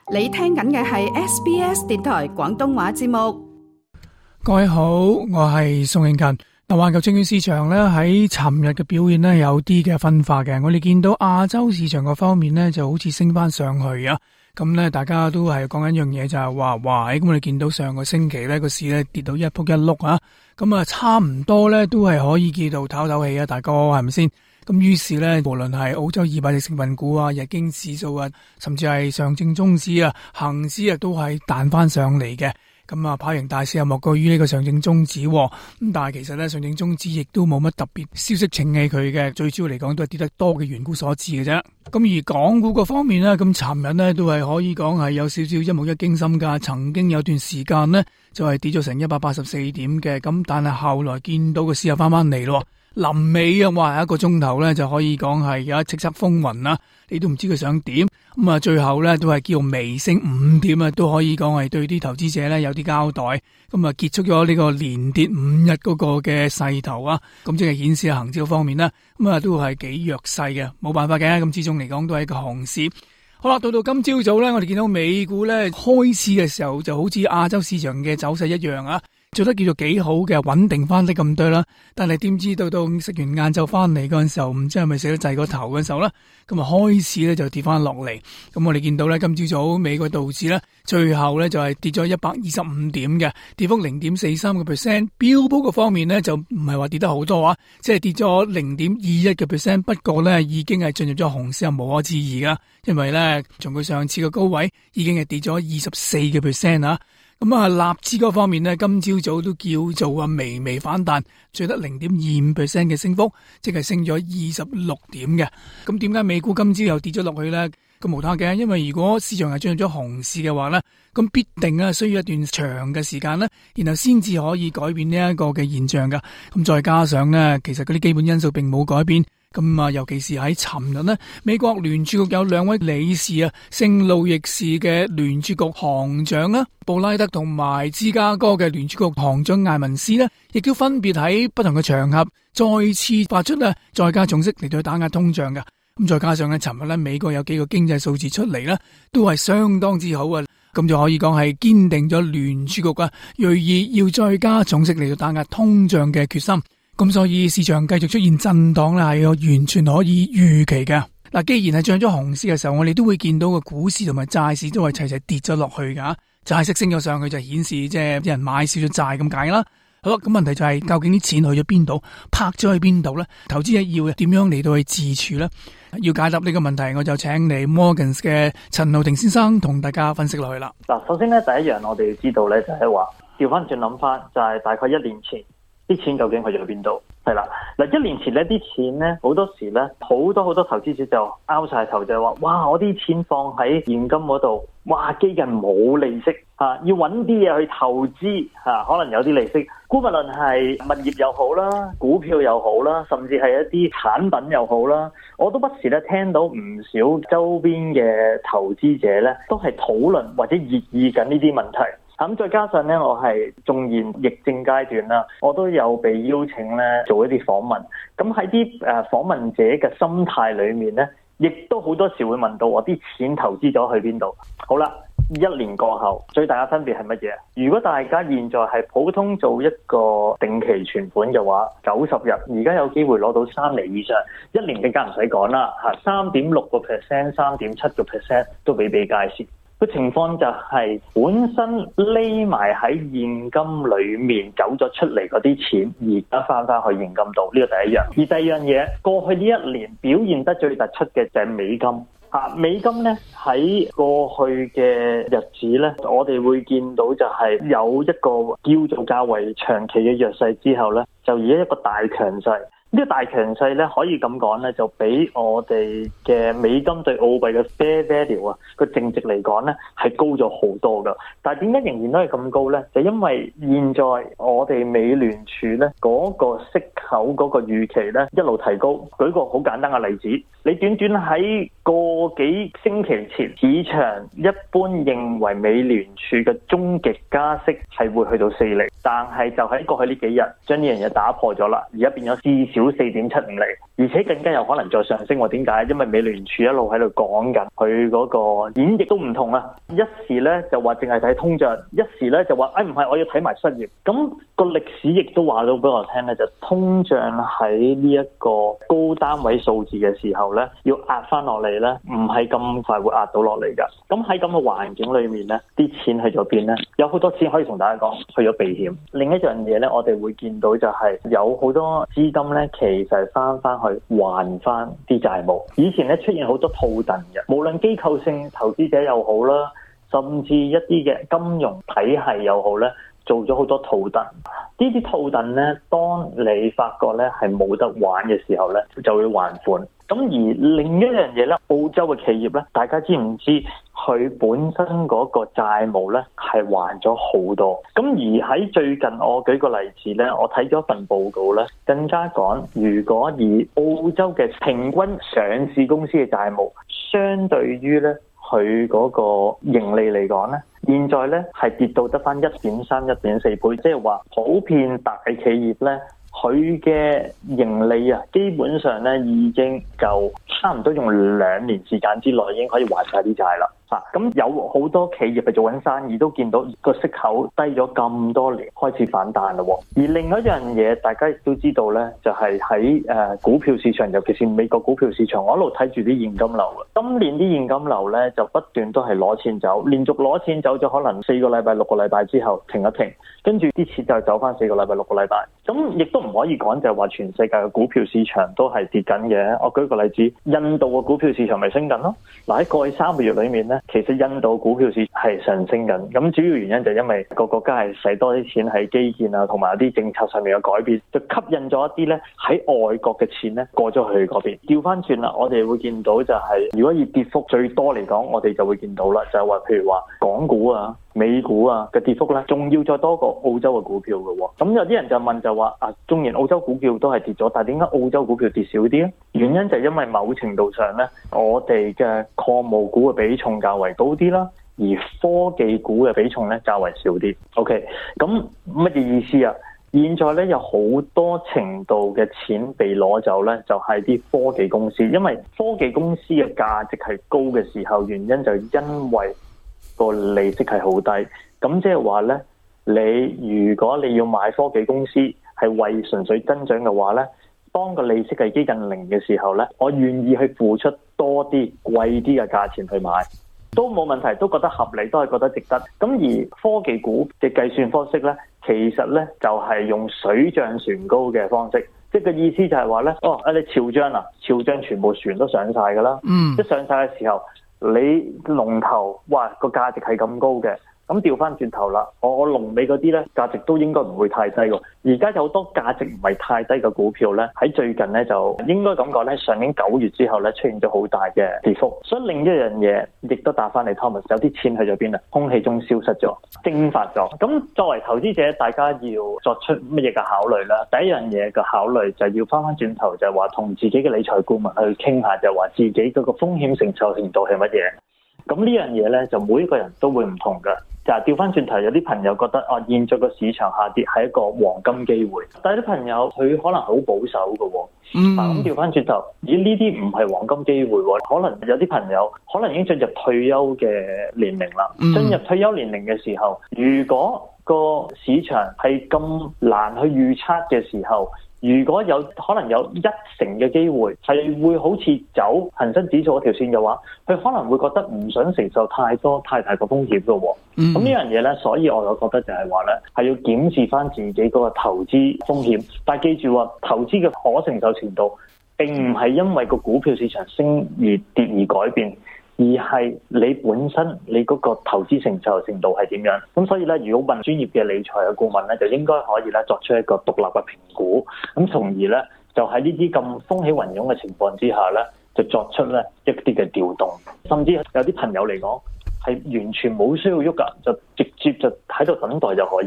你聽緊嘅係 SBS 電台廣東話節目。 各位好，我係宋慶勤。嗱，環球證券市場咧喺尋日嘅表現咧有啲嘅分化嘅。我哋見到亞洲市場個方面咧就好似升翻上去啊。咁咧大家都係講緊一樣嘢，就係話咁我哋見到上個星期咧個市咧跌到一仆一碌啊。咁啊差唔多咧都係可以叫到唞唞氣啊，大哥係咪先？咁於是咧，無論係澳洲200隻成分股啊、日經指數啊，甚至係上證綜指啊、恒指啊，都係彈翻上嚟嘅。咁啊，跑贏大市又莫過於呢個上證綜指。咁但係其實咧，上證綜指亦都冇乜特別消息拯起佢嘅，最主要嚟講都係跌得多嘅緣故所致嘅啫。咁而港股個方面咧，咁尋日咧都係可以講係有少少一目一驚心㗎。曾經有段時間咧就係跌咗成184點嘅，咁但係後來見到個市又翻嚟咯。臨尾啊，話一個鐘頭咧就可以講係有一叱咤風雲啦，你都唔知佢想點。咁啊，最後咧都係叫微升5點啊，都可以講係對啲投資者咧有啲交代。咁啊，結束咗呢個連跌5日嗰個嘅勢頭啊，咁即係顯示恒指方面啦，咁啊都係幾弱勢嘅，冇辦法嘅。咁始終嚟講都係一個熊市。好啦，到今朝早咧，我哋見到美股咧開市嘅時候就好似亞洲市場嘅走勢一樣啊。做得叫做幾好嘅，穩定翻啲咁多啦。但係點知到食完晏晝翻嚟嗰陣時候，唔知係咪食得滯個頭嗰陣時候啦，咁啊開始咧就跌翻落嚟。咁我哋見到咧今朝早美國道指咧，最後咧就係跌咗125點嘅，跌幅0.43%。標普個方面咧就唔係話跌得好多啊，即係跌咗0.21%。不過咧已經係進入咗熊市，無可置疑噶，因為咧從佢上次嘅高位已經係跌咗24%啊。咁啊，納指嗰方面咧，今朝早都叫做微微反彈，最得0.25% 嘅升幅，即係升咗26點嘅。咁點解美股今朝又跌咗落去咧？咁無他嘅，因為如果市場係進入咗熊市嘅話咧，咁必定需要一段長嘅時間咧，然後先至可以改變呢一個嘅現象噶。咁再加上咧，其實嗰啲基本因素並冇改變。咁啊，尤其是喺尋日呢，美國聯儲局有2位理事啊，聖路易市嘅聯儲局行長啦，布拉德同埋芝加哥嘅聯儲局行長艾文斯呢，亦都分別喺不同嘅場合再次發出咧再加重息嚟到打壓通脹嘅。咁再加上咧，尋日咧美國有幾個經濟數字出嚟啦，都係相當之好啊。咁就可以講係堅定咗聯儲局啊銳意要再加重息嚟到打壓通脹嘅決心。咁所以市場繼續出現震盪咧，係完全可以預期嘅。嗱，既然係漲咗熊市嘅時候，我哋都會見到個股市同埋債市都係齊齊跌咗落去噶。債息升咗上去就顯示即係啲人買少咗債咁解啦。好啦，咁問題就係究竟啲錢去咗邊度，拍咗去邊度咧？投資者要點樣嚟到去自處咧？要解答呢個問題，我就請嚟 Morgans 嘅陳浩霆先生同大家分析落去啦。 嗱，首先咧第一樣我哋要知道咧就係話調翻轉諗翻，就係大概1年前。啲錢究竟去咗邊度？係啦，嗱1年前咧啲錢咧好多時咧好多投資者就拗晒頭，就係話：哇！我啲錢放喺現金嗰度，哇！基近冇利息嚇，要揾啲嘢去投資嚇，可能有啲利息。無論係物業又好啦，股票又好啦，甚至係一啲產品又好啦，我都不時咧聽到唔少周邊嘅投資者咧都係討論或者熱議緊呢啲問題。咁再加上咧，我係縱然疫症階段啦，我都有被邀請咧做一啲訪問。咁喺啲訪問者嘅心態裏面咧，亦都好多時會問到我啲錢投資咗去邊度。好啦，1年過後，最大嘅分別係乜嘢？如果大家現在係普通做一個定期存款嘅話，90日而家有機會攞到3厘以上，1年更加唔使講啦，3.6%、3.7% 都比皆是。個情況就係本身匿埋喺現金裏面走咗出嚟嗰啲錢，而家翻去現金度，呢個第一樣。而第二樣嘢，過去呢1年表現得最突出嘅就係美金。美金咧喺過去嘅日子咧，我哋會見到就係有一個叫做較為長期嘅弱勢之後咧，就而家一個大強勢。呢個大強勢咧，可以咁講咧，就比我哋嘅美金對澳幣嘅 fair value 啊個淨值嚟講咧，係高咗好多噶。但係點解仍然都係咁高咧？就因為現在我哋美聯儲咧嗰個息口嗰個預期咧一路提高。舉個好簡單嘅例子， 你短短喺個幾星期前，市場一般認為美聯儲嘅終極加息係會去到4厘，但係就喺過去呢幾日將呢樣嘢打破咗啦，而家變咗至少4.75厘，而且更加有可能再上升。點解？因為美聯儲一路喺度講緊佢嗰個演繹都唔同啊，一時咧就話淨係睇通脹，一時咧就話唔係，我要睇埋失業。咁個歷史亦都話到俾我聽咧，就通脹喺呢一個高單位數字嘅時候咧，要壓翻落嚟咧，唔係咁快會壓到落嚟㗎。咁喺咁嘅環境裏面咧，啲錢去咗邊咧？有好多錢可以同大家講去咗避險。另一樣嘢咧，我哋會見到就係有好多資金咧，其實翻去還翻啲債務。以前咧出現好多套戥嘅，無論機構性投資者又好啦，甚至一啲嘅金融體系又好咧，做咗好多套戥。呢啲套戥咧，當你發覺咧係冇得玩嘅時候咧，就會還款。咁而另一樣嘢咧，澳洲嘅企業咧，大家知唔知佢本身嗰個債務咧係還咗好多？咁而喺最近，我舉個例子咧，我睇咗份報告咧，更加講，如果以澳洲嘅平均上市公司嘅債務，相對於咧佢嗰個盈利嚟講咧，現在咧係跌到得返1.3、1.4倍，即係話普遍大企業咧，佢嘅盈利啊，基本上咧已經夠差唔多用2年時間之內已經可以還晒啲債啦。咁有好多企業係做緊生意，都見到個息口低咗咁多年，開始反彈啦。而另外一樣嘢，大家亦都知道咧，就係喺股票市場，尤其是美國股票市場，我一路睇住啲現金流。今年啲現金流咧就不斷都係攞錢走，連續攞錢走咗可能4個禮拜、6個禮拜之後停一停，跟住啲錢就走翻4個禮拜、6個禮拜。咁亦都唔可以講就係話全世界嘅股票市場都係跌緊嘅。我舉個例子，印度嘅股票市場咪升緊咯。嗱，喺過去3個月裏面咧，其實印度股票市場係上升緊，咁主要原因就係因為個國家係使多啲錢喺基建啊，同埋啲政策上面嘅改變，就吸引咗一啲咧喺外國嘅錢咧過咗去嗰邊。調翻轉啦，我哋會見到就係，如果以跌幅最多嚟講，我哋就會見到啦，就係話譬如話港股啊、美股啊嘅跌幅咧，仲要再多過澳洲嘅股票嘅喎。咁有啲人就問就話縱然澳洲股票都係跌咗，但係點解澳洲股票跌少啲咧？原因就係因為某程度上咧，我哋嘅礦務股嘅比重較為高啲啦，而科技股嘅比重咧較為少啲。OK， 咁乜嘢意思啊？現在咧有好多程度嘅錢被攞走咧，就係啲科技公司，因為科技公司嘅價值係高嘅時候，原因就因為個利息係好低。咁即係話咧，你如果你要買科技公司係為純粹增長嘅話咧，當個利息係接近0嘅時候咧，我願意去付出多啲貴啲嘅價錢去買，都冇問題，都覺得合理，都係覺得值得。咁而科技股嘅計算方式咧，其實咧就係用水漲船高嘅方式，即係個意思就係話咧，你潮漲啦，潮漲全部船都上晒㗎啦，一上晒嘅時候，你龍頭哇個價值係咁高嘅。咁調翻轉頭啦，我龍尾嗰啲咧價值都應該唔會太低喎。而家有好多價值唔係太低嘅股票咧，喺最近咧就應該咁講咧，上年9月之後咧出現咗好大嘅跌幅。所以另一樣嘢亦都答翻你 Thomas， 有啲錢去咗邊啊？空氣中消失咗，蒸發咗。咁作為投資者，大家要作出乜嘢嘅考慮咧？第一樣嘢嘅考慮就係要翻轉頭，就係話同自己嘅理財顧問去傾下，就係話自己嗰個風險承受程度係乜嘢。咁呢樣嘢咧，就每一個人都會唔同㗎。就係調翻轉頭，有啲朋友覺得現在個市場下跌係一個黃金機會，但係啲朋友佢可能好保守㗎喎。咁調翻轉頭，呢啲唔係黃金機會喎，可能有啲朋友可能已經進入退休嘅年齡啦。進入退休年齡嘅時候，如果個市場係咁難去預測嘅時候，如果有可能有1成嘅機會係會好似走恒生指數嗰條線嘅話，佢可能會覺得唔想承受太大個風險嘅喎。咁呢樣嘢咧，所以我就覺得就係話咧，係要檢視翻自己嗰個投資風險。但係記住話，投資嘅可承受程度並唔係因為個股票市場升而跌而改變，而係你本身你嗰個投資承受程度係點樣。咁所以咧，如果問專業嘅理財嘅顧問咧，就應該可以咧作出一個獨立嘅評估，咁從而咧就喺呢啲咁風起雲湧嘅情況之下咧，就作出咧一啲嘅調動。甚至有啲朋友嚟講係完全冇需要喐㗎，就直接就喺度等待就可以㗎啦。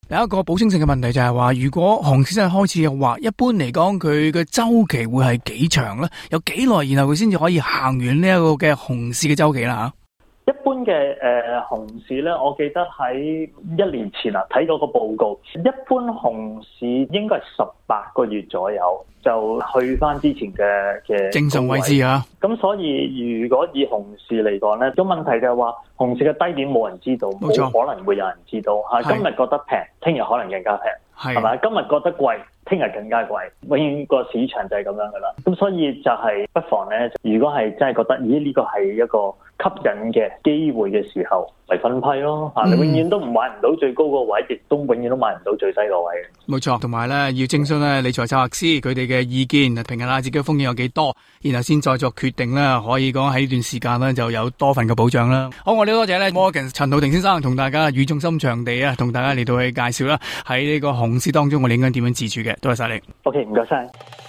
有一個補充性嘅問題就係話，如果熊市真係開始嘅話，一般嚟講佢嘅周期會係幾長咧？有幾耐，然後佢先至可以行完呢一個嘅熊市嘅周期啦？ 一般嘅熊市咧，我記得喺1年前睇到個報告，一般熊市應該係18個月左右就去翻之前嘅正常位置啊。 咁所以如果以熊市嚟講咧，個問題就係話熊市嘅低點冇人知道，冇可能會有人知道嚇。今日覺得平，聽日可能更加平，係咪？今日覺得貴，聽日更加貴，永遠個市場就係咁樣噶啦。咁所以就係不妨咧，如果係真係覺得，呢個係一個吸引嘅機會嘅時候，嚟分批咯嚇。你永遠都唔買唔到最高個位，亦都永遠都買唔到最低個位。 冇錯，同埋咧要徵詢咧理財策劃師佢哋嘅意見，評估下自己嘅風險有幾多，然後先再作決定啦。可以講喺呢段時間咧就有多份嘅保障啦。好，我哋多謝咧 Morgan 陳浩霆先生同大家語重心長地同大家嚟到去介紹啦。喺呢個熊市當中，我哋應該點樣自處嘅？多謝晒你。 OK， 唔該晒。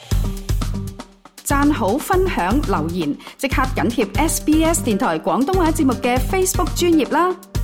讚好、分享、留言，即刻緊貼SBS 電台廣東話節目嘅 Facebook 專頁啦。